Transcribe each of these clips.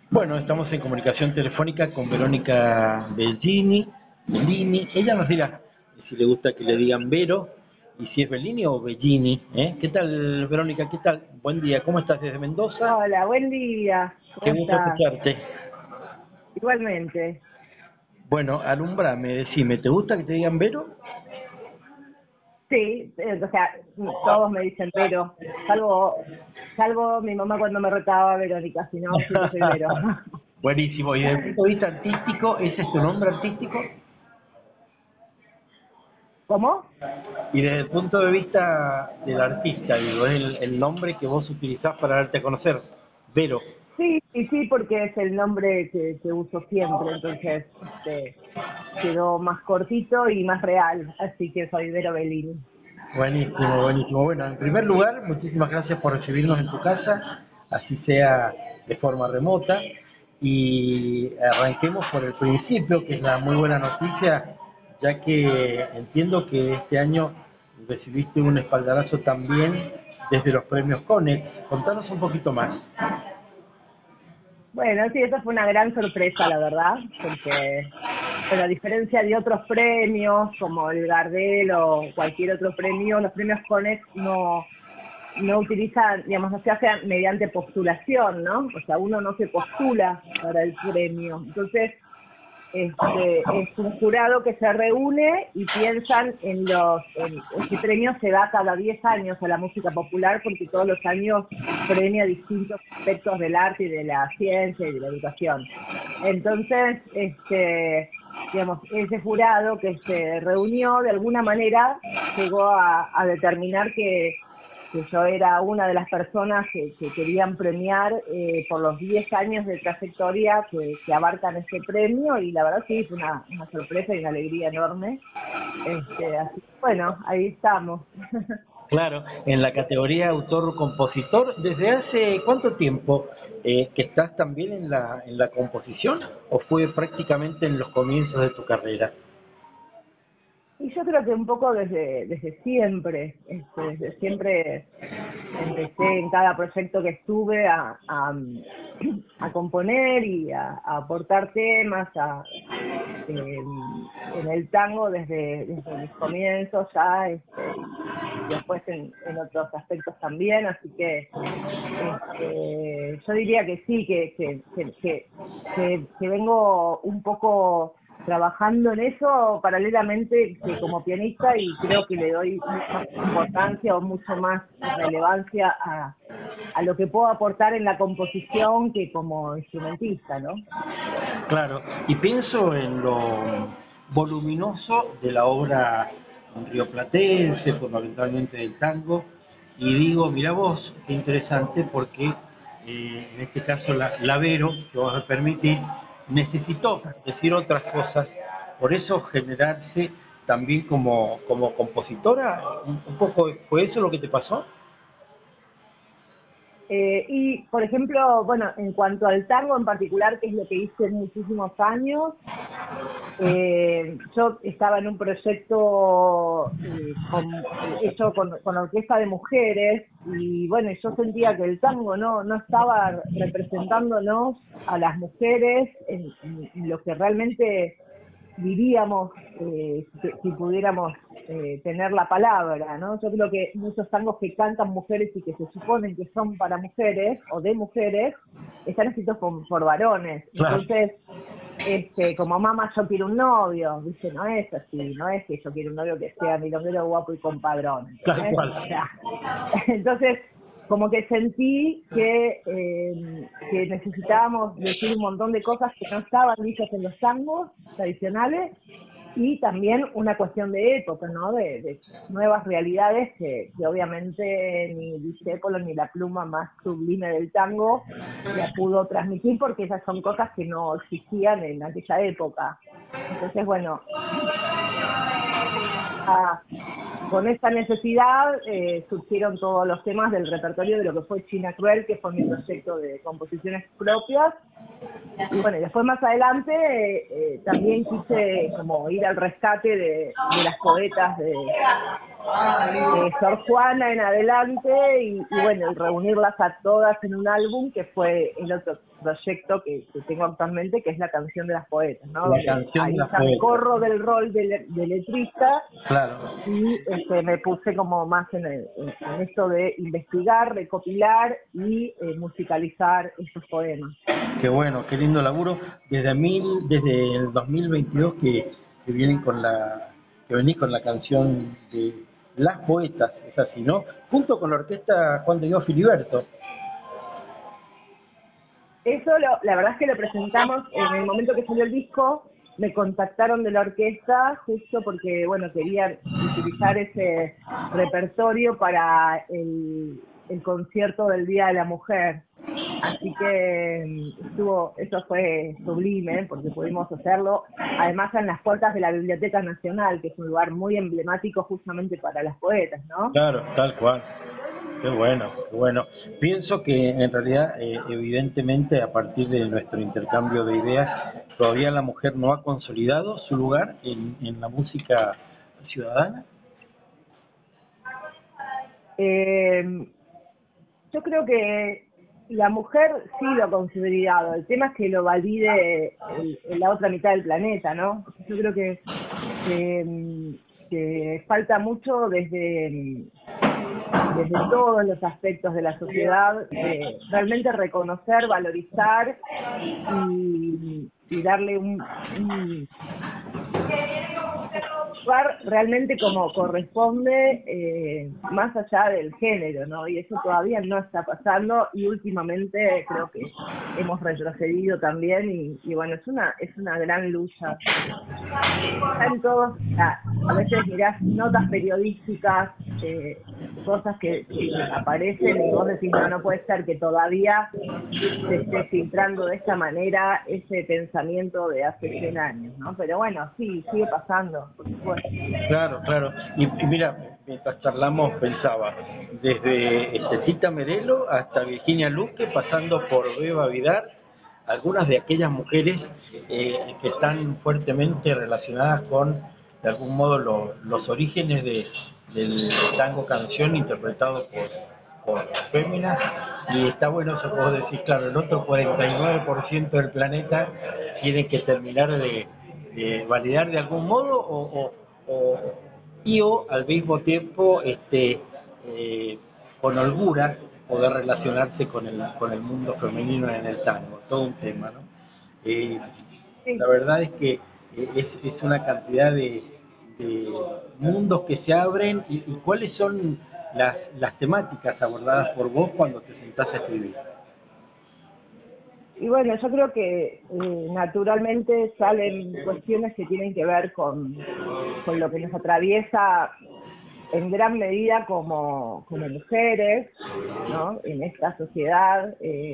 Bueno, estamos en comunicación telefónica con Verónica Bellini. Ella nos dirá si le gusta que le digan Vero y si es Bellini o Bellini. ¿Eh? ¿Qué tal, Verónica? ¿Qué tal? Buen día. ¿Cómo estás desde Mendoza? Hola, buen día. Qué ¿Cómo gusto estás? escucharte. Igualmente. Bueno, alumbrame, decime, ¿te gusta que te digan Vero? Sí, o sea, todos me dicen Vero, salvo mi mamá cuando me retaba Verónica, si no, siempre soy Vero. Buenísimo. Y desde el punto de vista artístico, ¿ese es tu nombre artístico? ¿Cómo? Y desde el punto de vista del artista, digo, es el nombre que vos utilizás para darte a conocer, Vero. Sí, sí, sí, porque es el nombre que uso siempre, entonces quedó más cortito y más real, así que soy Vero Bellini. Buenísimo, buenísimo. Bueno, en primer lugar, muchísimas gracias por recibirnos en tu casa, así sea de forma remota. Y arranquemos por el principio, que es la muy buena noticia, ya que entiendo que este año recibiste un espaldarazo también desde los premios Conex. Contanos un poquito más. Bueno, sí, esa fue una gran sorpresa, la verdad, porque, bueno, a diferencia de otros premios, como el Gardel o cualquier otro premio, los premios Conex no utilizan, digamos, no se hacen mediante postulación, ¿no? O sea, uno no se postula para el premio. Entonces, es un jurado que se reúne y piensan este premio se da cada 10 años a la música popular porque todos los años premia distintos aspectos del arte y de la ciencia y de la educación. Entonces, digamos, ese jurado que se reunió de alguna manera llegó a determinar que yo era una de las personas que querían premiar por los 10 años de trayectoria que abarcan este premio y la verdad sí, fue una sorpresa y una alegría enorme. Así que bueno, ahí estamos. Claro, en la categoría autor-compositor, ¿desde hace cuánto tiempo que estás también en la composición o fue prácticamente en los comienzos de tu carrera? Y yo creo que un poco desde siempre, desde siempre empecé en cada proyecto que estuve a componer y a aportar temas, en el tango desde mis comienzos ya, y después en otros aspectos también, así que yo diría que sí, que vengo un poco trabajando en eso paralelamente que como pianista y creo que le doy mucha importancia o mucho más relevancia a lo que puedo aportar en la composición que como instrumentista, ¿no? Claro, y pienso en lo voluminoso de la obra rioplatense, fundamentalmente del tango, y digo, mira vos, qué interesante, porque en este caso la Vero, que vos me permitís, necesitó decir otras cosas, por eso generarse también como compositora, un poco, ¿fue eso lo que te pasó? Y, por ejemplo, bueno, en cuanto al tango en particular, que es lo que hice en muchísimos años, yo estaba en un proyecto hecho con orquesta de mujeres y bueno, yo sentía que el tango no estaba representándonos a las mujeres en lo que realmente diríamos si pudiéramos tener la palabra, ¿no? Yo creo que muchos tangos que cantan mujeres y que se suponen que son para mujeres o de mujeres, están escritos por varones. Claro, Entonces, como mamá yo quiero un novio, ¿viste? No es así, no es que yo quiero un novio que sea milonguero, guapo y compadrón, tal ¿entendés? cual. O sea, entonces como que sentí que necesitábamos decir un montón de cosas que no estaban dichas en los tangos tradicionales y también una cuestión de época, ¿no? De nuevas realidades que obviamente ni Discépolo ni la pluma más sublime del tango la pudo transmitir porque esas son cosas que no existían en aquella época. Entonces, bueno, ah, con esta necesidad surgieron todos los temas del repertorio de lo que fue China Cruel, que fue mi proyecto de composiciones propias, y bueno, y después más adelante también quise como ir al rescate de las poetas Sor Juana en adelante y bueno, y reunirlas a todas en un álbum que fue el otro proyecto que tengo actualmente, que es la canción de las poetas, ¿no? La Donde canción de ahí las ya me poetas. corro del rol de letrista Claro. y me puse como más en esto de investigar, recopilar y musicalizar estos poemas. Qué bueno, qué lindo laburo. Desde el 2022 que vienen con que venís con la canción de Las Poetas, es así, ¿no? Junto con la orquesta Juan de Dios Filiberto. Eso la verdad es que lo presentamos en el momento que salió el disco. Me contactaron de la orquesta justo porque, bueno, querían utilizar ese repertorio para el concierto del Día de la Mujer. Así que eso fue sublime porque pudimos hacerlo, además en las puertas de la Biblioteca Nacional, que es un lugar muy emblemático justamente para las poetas, ¿no? Claro, tal cual. Qué bueno, qué bueno. Pienso que en realidad, evidentemente, a partir de nuestro intercambio de ideas, todavía la mujer no ha consolidado su lugar en la música ciudadana. Eh, yo creo que la mujer sí lo ha considerado, el tema es que lo valide la otra mitad del planeta, ¿no? Yo creo que, que falta mucho desde todos los aspectos de la sociedad, realmente reconocer, valorizar y darle un lugar realmente como corresponde, más allá del género, ¿no? Y eso todavía no está pasando y últimamente creo que hemos retrocedido también y bueno, es una gran lucha. Está en todos, a veces mirás notas periodísticas, cosas que aparecen y vos decís, no, no puede ser que todavía se esté filtrando de esta manera ese pensamiento de hace 100 años, ¿no? Pero bueno, sí, sigue pasando, por supuesto. Claro, claro. Y mira, mientras charlamos pensaba, desde Tita Merelo hasta Virginia Luque, pasando por Beba Vidar, algunas de aquellas mujeres que están fuertemente relacionadas con, de algún modo, los orígenes del tango canción interpretado por féminas. Y está bueno eso que vos decís, claro, el otro 49% del planeta tiene que terminar de validar de algún modo o, o al mismo tiempo con holgura poder relacionarse con el mundo femenino en el tango, todo un tema, ¿no? Eh, la Sí. verdad es que es una cantidad de mundos que se abren y cuáles son las temáticas abordadas por vos cuando te sentás a escribir. Y bueno, yo creo que naturalmente salen cuestiones que tienen que ver con lo que nos atraviesa en gran medida como mujeres, ¿no? En esta sociedad.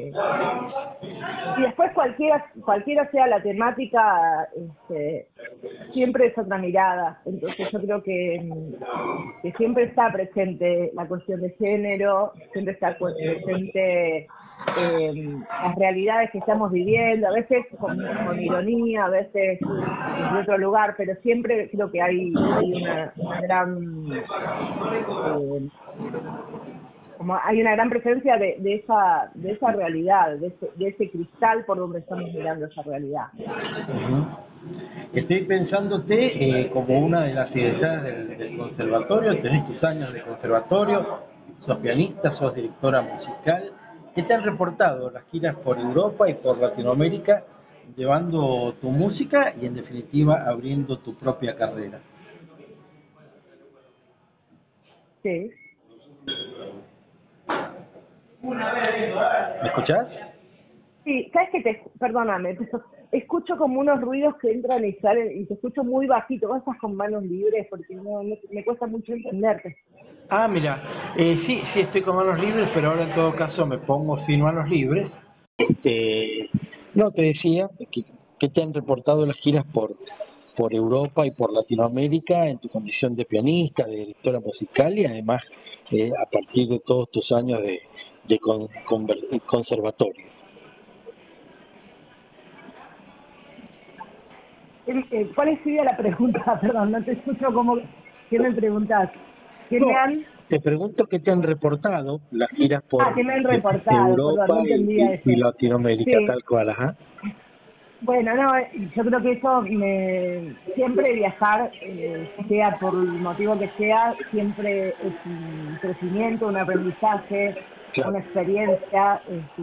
Y después cualquiera sea la temática, siempre es otra mirada. Entonces yo creo que siempre está presente la cuestión de género, siempre está presente las realidades que estamos viviendo, a veces con ironía, a veces desde otro lugar, pero siempre creo que hay una gran eh, como hay una gran presencia de esa realidad, de ese cristal por donde estamos mirando esa realidad. Uh-huh. Estoy pensándote como una de las egresadas del conservatorio, tenés tus años de conservatorio, sos pianista, sos directora musical. ¿Qué te han reportado las giras por Europa y por Latinoamérica, llevando tu música y en definitiva abriendo tu propia carrera? Sí. ¿Me escuchás? Sí, sabes que perdóname, pero escucho como unos ruidos que entran y salen y te escucho muy bajito. ¿Vos estás con manos libres? Porque me cuesta mucho entenderte. Ah, mira, sí, sí estoy con manos libres, pero ahora en todo caso me pongo sin manos libres. No, te decía que te han reportado las giras por Europa y por Latinoamérica en tu condición de pianista, de directora musical y además a partir de todos tus años de conservatorio. ¿Cuál sería la pregunta? Perdón, no te escucho como... ¿Qué me preguntás? ¿Qué No, me han? te pregunto qué te han reportado las giras por ¿Qué me han reportado? Perdón, Europa no entendía y ese. Latinoamérica, Sí, tal cual, ajá. bueno, no, yo creo que eso siempre viajar, sea por el motivo que sea, siempre es un crecimiento, un aprendizaje, Claro, una experiencia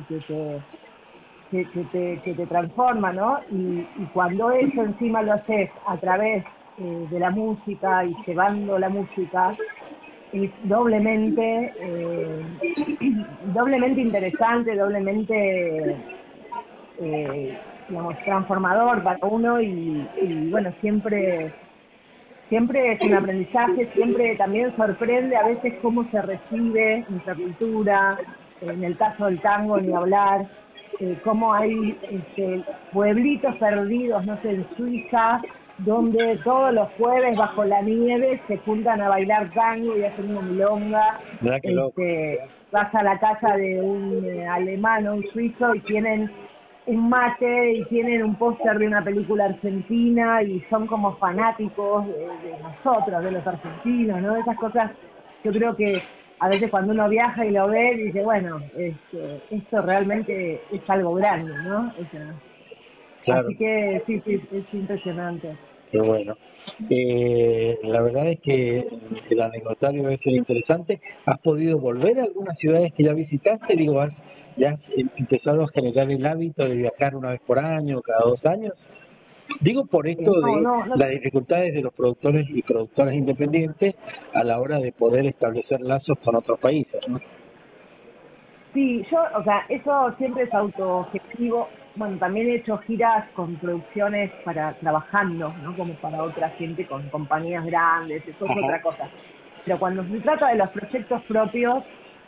que te transforma, ¿no? Y cuando eso encima lo haces a través de la música y llevando la música, es doblemente, doblemente interesante, doblemente digamos, transformador para uno y bueno, siempre es un aprendizaje, siempre también sorprende a veces cómo se recibe nuestra cultura, en el caso del tango ni hablar, cómo hay pueblitos perdidos, no sé, en Suiza, donde todos los jueves bajo la nieve se juntan a bailar tango y hacen una milonga, mira qué loco. vas a la casa de un alemán o un suizo y tienen un mate y tienen un póster de una película argentina y son como fanáticos de nosotros, de los argentinos, ¿no? Esas cosas, yo creo que a veces cuando uno viaja y lo ve, dice, bueno, esto realmente es algo grande, ¿no? O sea, Claro, así que sí, sí, es impresionante. qué bueno. La verdad es que el anecdotario debe ser interesante. ¿Has podido volver a algunas ciudades que ya visitaste? Digo, ¿ya has empezado a generar el hábito de viajar una vez por año, cada 2 años? Digo por esto No, de no, no. las dificultades de los productores y productoras independientes a la hora de poder establecer lazos con otros países, ¿no? Sí, yo, o sea, eso siempre es autogestivo. Bueno, también he hecho giras con producciones para trabajando, ¿no? Como para otra gente con compañías grandes, eso es Ajá. otra cosa. Pero cuando se trata de los proyectos propios,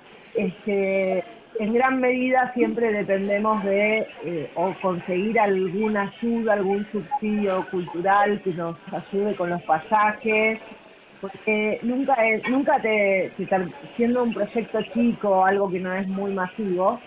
en gran medida siempre dependemos de o conseguir alguna ayuda, algún subsidio cultural que nos ayude con los pasajes, porque siendo un proyecto chico, algo que no es muy masivo,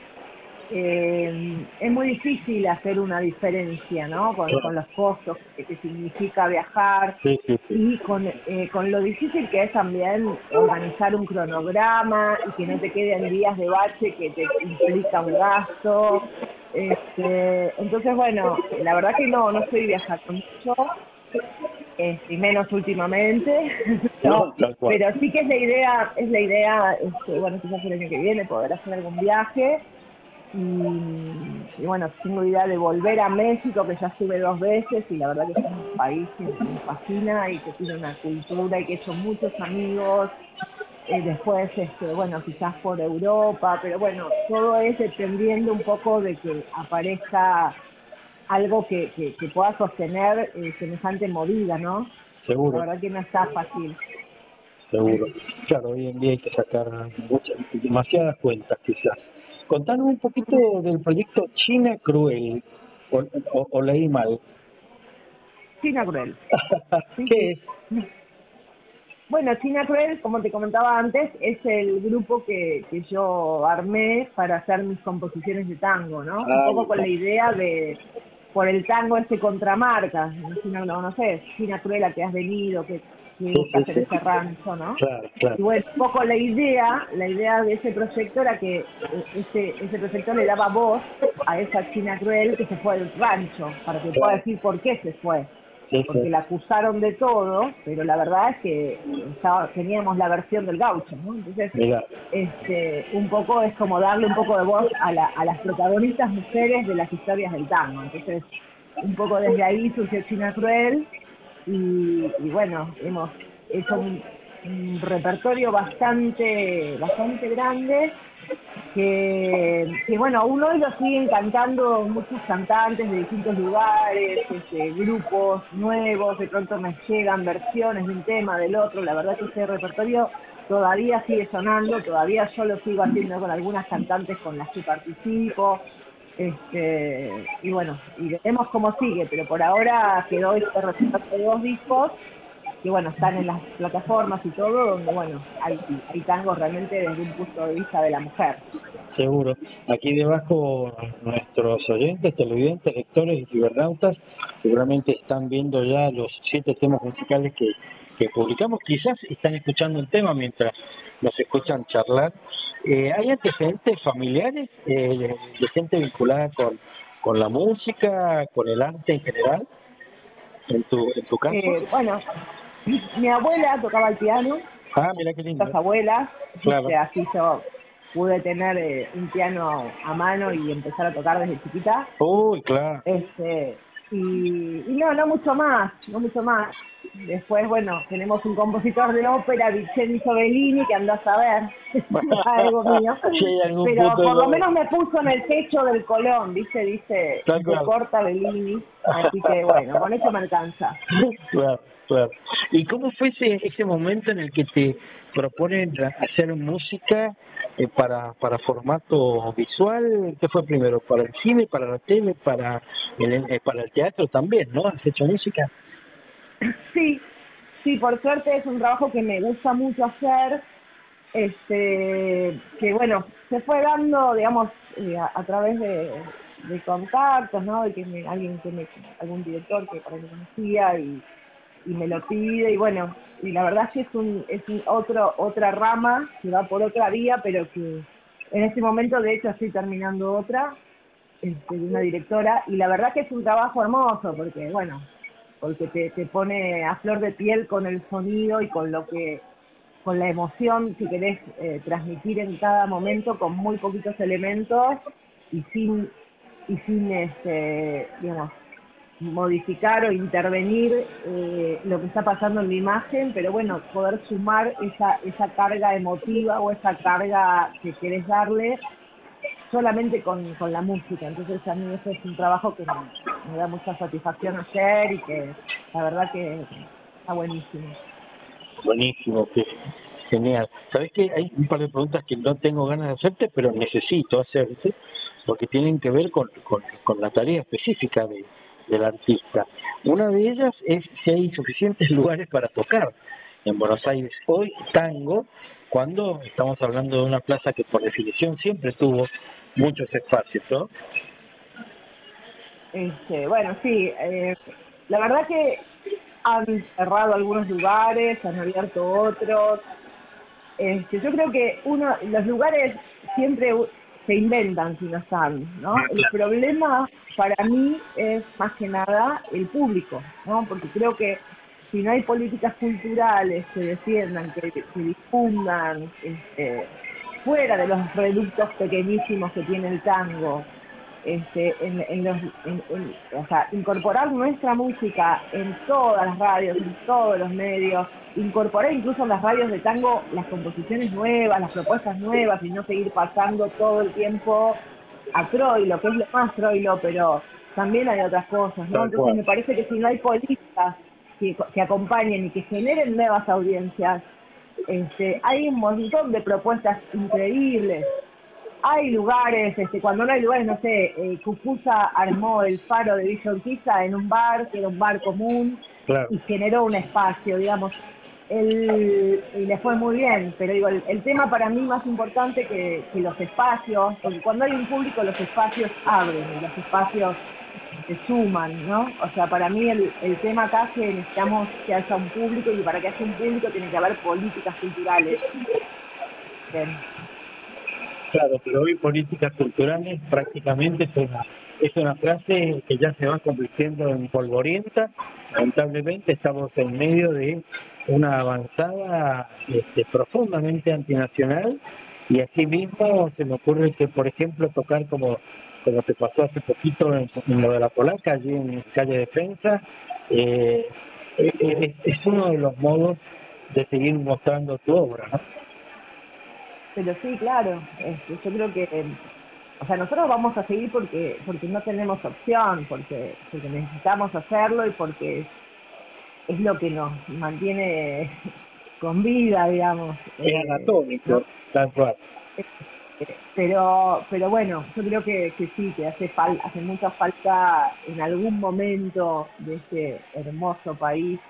es muy difícil hacer una diferencia, ¿no? Con los costos que significa viajar Sí, sí, sí. y con lo difícil que es también organizar un cronograma y que no te queden días de bache que te implica un gasto. Entonces, bueno, la verdad que no estoy viajando mucho, y menos últimamente, no, No, tal cual. pero sí que es la idea, bueno, quizás el año que viene poder hacer algún viaje y bueno, tengo idea de volver a México, que ya estuve 2 veces y la verdad que es un país que me fascina y que tiene una cultura y que he hecho muchos amigos. Después, bueno, quizás por Europa, pero bueno, todo es dependiendo un poco de que aparezca algo que pueda sostener semejante movida, ¿no? La Seguro, verdad que no está fácil. seguro. Claro, hoy en día hay que sacar demasiadas cuentas quizás. Contanos un poquito del proyecto China Cruel, o leí mal. China Cruel, sí, ¿Qué sí. es? Bueno, China Cruel, como te comentaba antes, es el grupo que yo armé para hacer mis composiciones de tango, ¿no? Un Ahí poco con está. la idea de, por el tango contramarca, si no lo conoces, China Cruel, a que has venido, que Sí, sí, buscas en sí. ese rancho, ¿no? Claro, claro. Y bueno, un poco la idea de ese proyecto era que ese proyecto le daba voz a esa China Cruel que se fue del rancho, para que pueda Claro. decir por qué se fue Sí, porque sí. la acusaron de todo, pero la verdad es que teníamos la versión del gaucho, ¿no? Entonces, Mira, un poco es como darle un poco de voz a las protagonistas mujeres de las historias del tango. Entonces, un poco desde ahí surgió China Cruel y bueno, hemos hecho un repertorio bastante grande bueno, aún hoy lo siguen cantando muchos cantantes de distintos lugares, grupos nuevos, de pronto me llegan versiones de un tema, del otro, la verdad que ese repertorio todavía sigue sonando, todavía yo lo sigo haciendo con algunas cantantes con las que participo, y bueno, y veremos cómo sigue, pero por ahora quedó este repertorio de 2 discos que bueno, están en las plataformas y todo, donde bueno, hay tango realmente desde un punto de vista de la mujer. seguro. Aquí debajo nuestros oyentes, televidentes, lectores y cibernautas seguramente están viendo ya los 7 temas musicales que que publicamos, quizás están escuchando un tema mientras nos escuchan charlar. ¿Hay antecedentes familiares de gente vinculada con la música, con el arte en general, en tu caso? Bueno, mi abuela tocaba el piano, Ah, mira qué lindo. las abuelas, Claro. así yo pude tener un piano a mano y empezar a tocar desde chiquita. Uy, claro. Y no, no mucho más, no mucho más. Después, bueno, tenemos un compositor de ópera, Vincenzo Bellini, que andás a ver, si es algo mío. Si hay algún Pero punto de por lo lo... menos me puso en el techo del Colón, ¿viste? Dice, Tal de cual. corta Bellini. Así que, bueno, con eso me alcanza. Claro, claro. ¿Y cómo fue ese momento en el que te proponen hacer música para formato visual? ¿Qué fue primero? ¿Para el cine, para la tele, para el teatro también, no? ¿Has hecho música? Sí, sí, por suerte es un trabajo que me gusta mucho hacer, que bueno, se fue dando, digamos, a través de contactos, ¿no? De que algún director que por ahí me conocía y me lo pide, y bueno, y la verdad es que otra rama que va por otra vía, pero que en este momento de hecho estoy terminando otra, de una directora, y la verdad que es un trabajo hermoso, porque bueno, porque te pone a flor de piel con el sonido y con la emoción que querés transmitir en cada momento con muy poquitos elementos y sin digamos, modificar o intervenir lo que está pasando en la imagen, pero bueno, poder sumar esa carga emotiva o esa carga que querés darle solamente con la música. Entonces a mí ese es un trabajo que me da mucha satisfacción hacer y que la verdad que está buenísimo. Buenísimo, qué genial. ¿Sabés que hay un par de preguntas que no tengo ganas de hacerte, pero necesito hacerte, porque tienen que ver con la tarea específica del artista? Una de ellas es si hay suficientes lugares para tocar en Buenos Aires hoy tango, cuando estamos hablando de una plaza que por definición siempre tuvo muchos espacios, ¿no? Bueno, sí, la verdad que han cerrado algunos lugares, han abierto otros. Yo creo que los lugares siempre se inventan si no están, ¿no? El Claro. problema para mí es más que nada el público, ¿no? Porque creo que si no hay políticas culturales que defiendan, que difundan, fuera de los reductos pequeñísimos que tiene el tango, o sea, incorporar nuestra música en todas las radios, en todos los medios, incorporar incluso en las radios de tango las composiciones nuevas, las propuestas nuevas y no seguir pasando todo el tiempo a Troilo, que es lo más Troilo, pero también hay otras cosas, ¿no? Tal Entonces cual. me parece que si no hay políticas que acompañen y que generen nuevas audiencias, hay un montón de propuestas increíbles. Hay lugares, cuando no hay lugares, no sé, Cucuza armó el faro de Villa Urquiza en un bar, que era un bar común, Claro. y generó un espacio, digamos, y le fue muy bien, pero digo, el tema para mí más importante que los espacios, porque cuando hay un público los espacios abren y los espacios se suman, ¿no? O sea, para mí el tema acá es que necesitamos que haya un público y para que haya un público tiene que haber políticas culturales. Bien. Claro, pero hoy políticas culturales prácticamente es una frase que ya se va convirtiendo en polvorienta. Lamentablemente estamos en medio de una avanzada profundamente antinacional y así mismo se me ocurre que, por ejemplo, tocar como te pasó hace poquito en lo de la Polaca, allí en Calle Defensa, eh, es uno de los modos de seguir mostrando tu obra, ¿no? Pero sí, claro, yo creo que, o sea, nosotros vamos a seguir porque no tenemos opción, porque necesitamos hacerlo y porque es lo que nos mantiene con vida, digamos, Es ¿no? anatómico, tal cual. Pero bueno, yo creo que sí, que hace mucha falta en algún momento de este hermoso país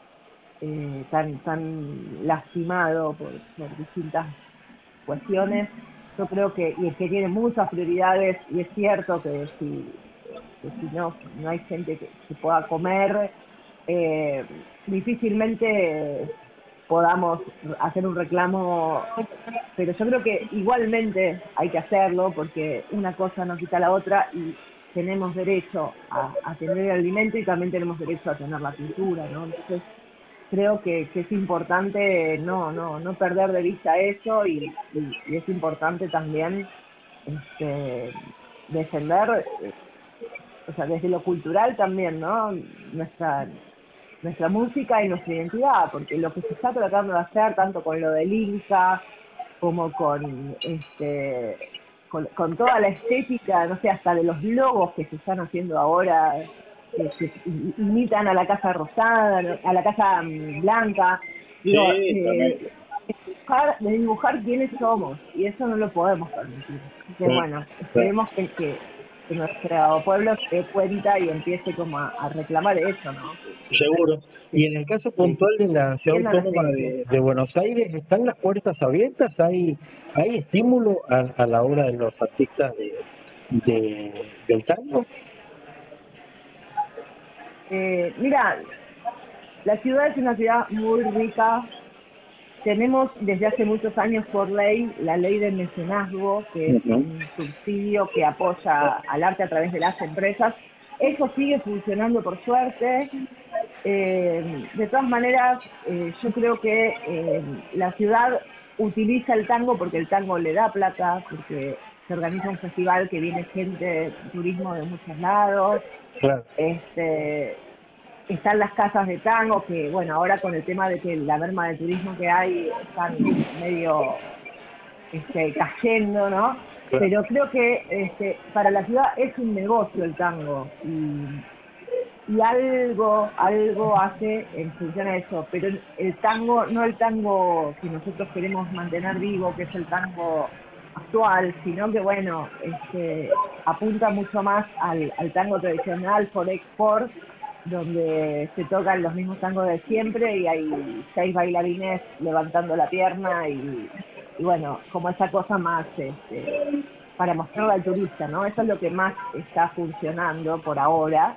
tan lastimado por distintas cuestiones. Yo creo y que tiene muchas prioridades, y es cierto que si no hay gente que pueda comer, eh, difícilmente podamos hacer un reclamo, pero yo creo que igualmente hay que hacerlo porque una cosa no quita la otra y tenemos derecho a tener el alimento y también tenemos derecho a tener la cultura, ¿no? Entonces creo que es importante no perder de vista eso y es importante también este, defender, o sea, desde lo cultural también, ¿no? Nuestra música y nuestra identidad, porque lo que se está tratando de hacer, tanto con lo del Inca, como con toda la estética, no sé, hasta de los logos que se están haciendo ahora, que imitan a la Casa Rosada, ¿no? A la Casa Blanca, digo, Sí, también. de dibujar quiénes somos, y eso no lo podemos permitir. Así que Claro, bueno, claro. esperemos que nuestro pueblo se dé cuenta y empiece como a reclamar eso, ¿no? Seguro. Que, Y en el caso que, que puntual de la Ciudad entiendan las Autónoma leyes. de Buenos Aires, ¿están las puertas abiertas? ¿Hay estímulo a la obra de los artistas del tango? Mira, la ciudad es una ciudad muy rica. Tenemos desde hace muchos años por ley la ley de mecenazgo, que es Ujú. un subsidio que apoya al arte a través de las empresas. Eso sigue funcionando por suerte. De todas maneras, yo creo que la ciudad utiliza el tango porque el tango le da plata, porque se organiza un festival que viene gente, turismo de muchos lados. Claro, Este, están las casas de tango, que bueno, ahora con el tema de que la merma de turismo que hay están medio cayendo, ¿no? claro. Pero creo que para la ciudad es un negocio el tango y algo hace en función a eso, pero el tango, no el tango que nosotros queremos mantener vivo, que es el tango actual, sino que bueno, apunta mucho más al tango tradicional por export, donde se tocan los mismos tangos de siempre y hay 6 bailarines levantando la pierna y bueno, como esa cosa más para mostrarle al turista, ¿no? Eso es lo que más está funcionando por ahora,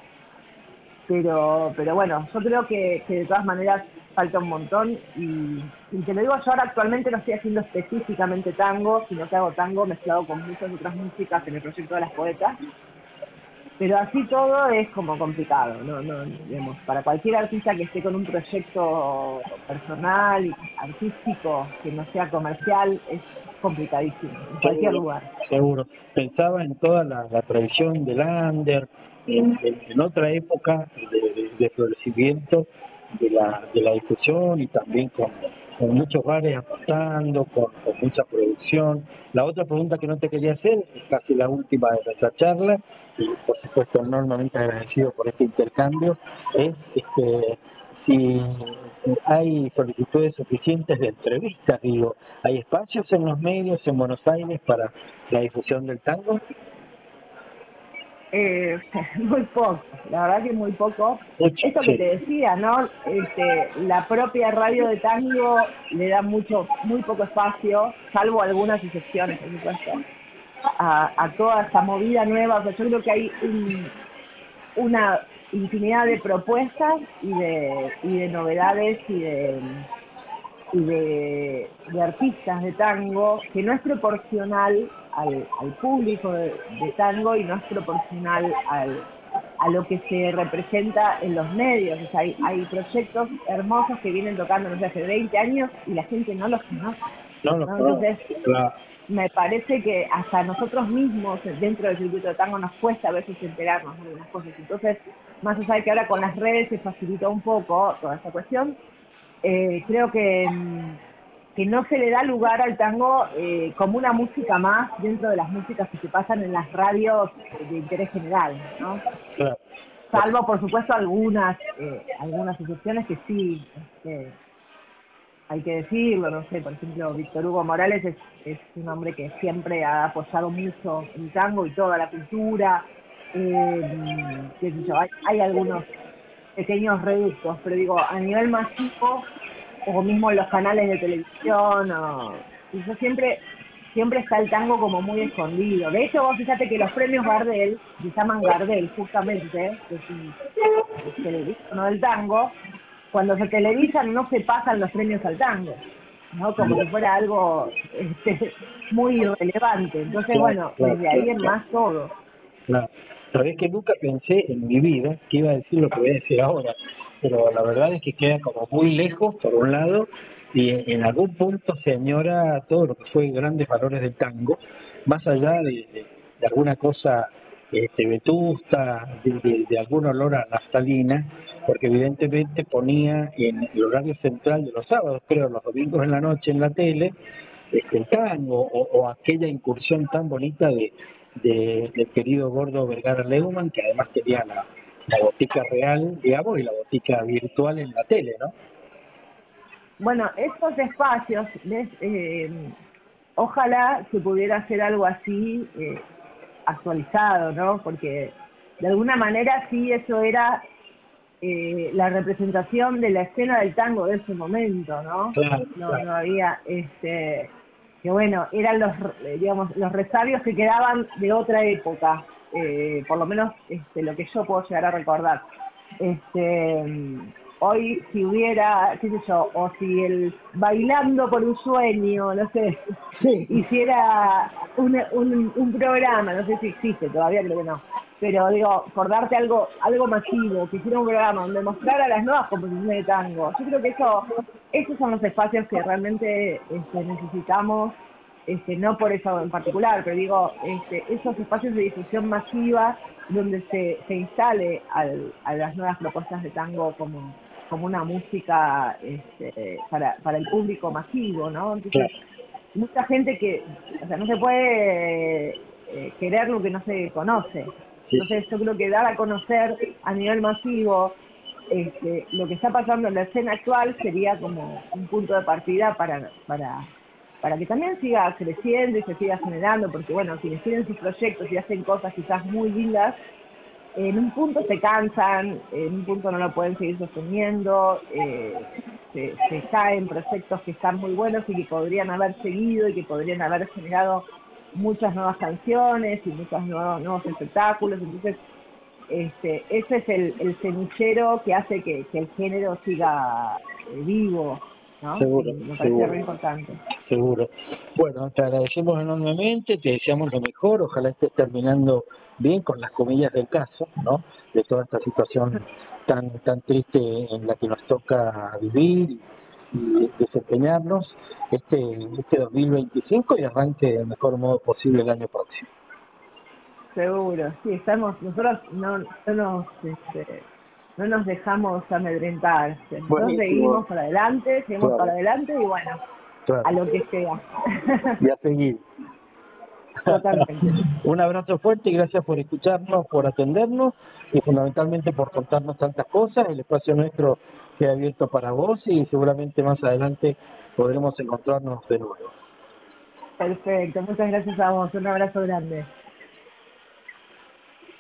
pero bueno, yo creo que de todas maneras falta un montón y te lo digo, yo ahora actualmente no estoy haciendo específicamente tango, sino que hago tango mezclado con muchas otras músicas en el proyecto de las poetas, pero así todo es como complicado, digamos, para cualquier artista que esté con un proyecto personal y artístico que no sea comercial es complicadísimo en cualquier Seguro, lugar. seguro. Pensaba en toda la tradición del under, en otra época de florecimiento de la difusión y también con muchos bares apostando, con mucha producción. La otra pregunta que no te quería hacer, es casi la última de nuestra charla, y por supuesto enormemente agradecido por este intercambio, es si hay solicitudes suficientes de entrevistas, digo, ¿hay espacios en los medios en Buenos Aires para la difusión del tango? Eh, Muy poco, la verdad que muy poco. Mucho, Esto que sí. te decía, ¿no? La propia radio de tango le da muy poco espacio, salvo algunas excepciones, por supuesto, a toda esta movida nueva. O sea, yo creo que hay una infinidad de propuestas y de novedades y de artistas de tango que no es proporcional al público de tango y no es proporcional a lo que se representa en los medios. O sea, hay proyectos hermosos que vienen tocando, no sé, hace 20 años y la gente no los conoce, No lo ¿no? conozco, Entonces, claro. me parece que hasta nosotros mismos dentro del circuito de tango nos cuesta a veces enterarnos de algunas cosas. Entonces, más allá de que ahora con las redes se facilitó un poco toda esta cuestión, creo que no se le da lugar al tango como una música más dentro de las músicas que se pasan en las radios de interés general, ¿no? Claro. Salvo, por supuesto, algunas excepciones que sí, hay que decirlo, no sé, por ejemplo, Víctor Hugo Morales es un hombre que siempre ha apoyado mucho el tango y toda la cultura, qué sé yo, hay algunos pequeños reductos, pero digo, a nivel masivo, o mismo en los canales de televisión, y yo siempre siempre está el tango como muy escondido. De hecho, vos fíjate que los premios Gardel, se llaman Gardel justamente, que es el teléfono del tango, cuando se televisan no se pasan los premios al tango, ¿no? Como si fuera algo muy irrelevante. Entonces, Claro, bueno, claro, desde ahí claro, en más todo. claro. Sabés que nunca pensé en mi vida que iba a decir lo que voy a decir ahora, pero la verdad es que queda como muy lejos, por un lado, y en algún punto se añora todo lo que fue grandes valores del tango, más allá de alguna cosa vetusta, de algún olor a naftalina, porque evidentemente ponía en el horario central de los sábados, creo, los domingos en la noche en la tele, el tango o aquella incursión tan bonita del querido Gordo Vergara Leumann, que además tenía la botica real, digamos, y la botica virtual en la tele, ¿no? Bueno, estos espacios, ¿ves? Ojalá se pudiera hacer algo así actualizado, ¿no? Porque de alguna manera sí eso era la representación de la escena del tango de ese momento, ¿no? Claro, No, claro. no había, que bueno, eran digamos, los resabios que quedaban de otra época, por lo menos lo que yo puedo llegar a recordar. Hoy si hubiera, qué sé yo, o si el Bailando por un Sueño, no sé, Sí, hiciera un programa, no sé si existe todavía, creo que no, pero digo, por darte algo masivo, que hiciera un programa donde mostrara las nuevas composiciones de tango, yo creo que esos son los espacios que realmente necesitamos, no por eso en particular, pero digo, esos espacios de difusión masiva donde se instale a las nuevas propuestas de tango como una música para el público masivo, ¿no? Entonces, claro. mucha gente o sea, no se puede querer lo que no se conoce. Sí, sí. Entonces, yo creo que dar a conocer a nivel masivo lo que está pasando en la escena actual sería como un punto de partida para que también siga creciendo y se siga generando, porque bueno, quienes tienen sus proyectos y hacen cosas quizás muy lindas, en un punto se cansan, en un punto no lo pueden seguir sosteniendo, se caen proyectos que están muy buenos y que podrían haber seguido y que podrían haber generado muchas nuevas canciones y muchos nuevos espectáculos. Entonces, ese es el semillero que hace que el género siga vivo, ¿no? Y Seguro, me parece seguro, re importante. seguro. Bueno, te agradecemos enormemente, te deseamos lo mejor, ojalá estés terminando bien con las comillas del caso, ¿no? De toda esta situación tan triste en la que nos toca vivir y desempeñarnos este 2025 y arranque del mejor modo posible el año próximo. Seguro, sí, nosotros no nos dejamos amedrentar, nosotros Buenísimo, seguimos para claro, adelante y bueno, claro. a lo que sea. Y a seguir. Totalmente. Un abrazo fuerte y gracias por escucharnos, por atendernos y fundamentalmente por contarnos tantas cosas. El espacio nuestro queda abierto para vos y seguramente más adelante podremos encontrarnos de nuevo. Perfecto, muchas gracias a vos, un abrazo grande.